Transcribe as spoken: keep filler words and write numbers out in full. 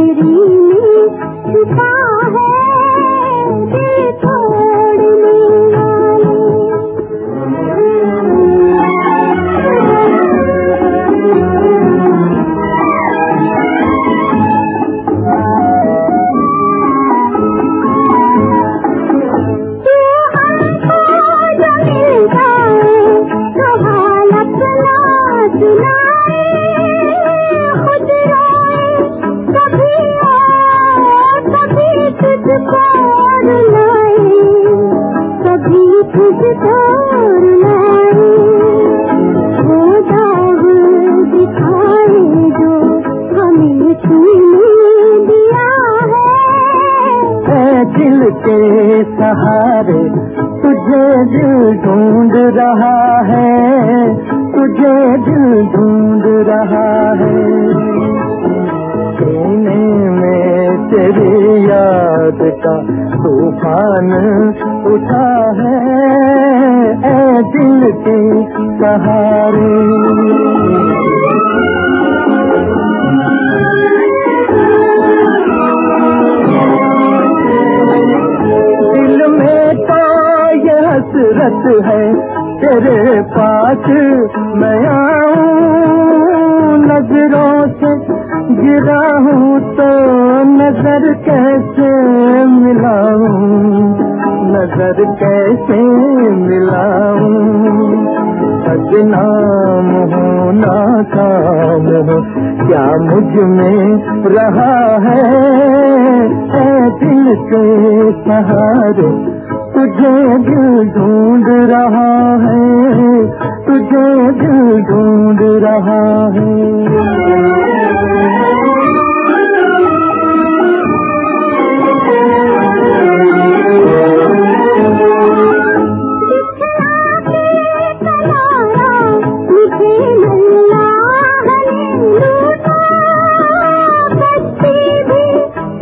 तेरी में छुपा है दिल छोड़ने के सहारे तुझे दिल ढूंढ रहा है, तुझे दिल ढूंढ रहा है। सीने में तेरी याद का तूफान उठा है, ऐ दिल के सहारे। हसरत है तेरे पास मैं आऊं, नजरों से गिरा हूँ तो नजर कैसे मिलाऊं, नजर कैसे मिलाऊं। बदनाम हो नाकाम हो क्या मुझ में रहा है, ऐ दिल के सहारे तुझे दिल ढूंढ रहा है, तुझे दिल ढूंढ रहा है।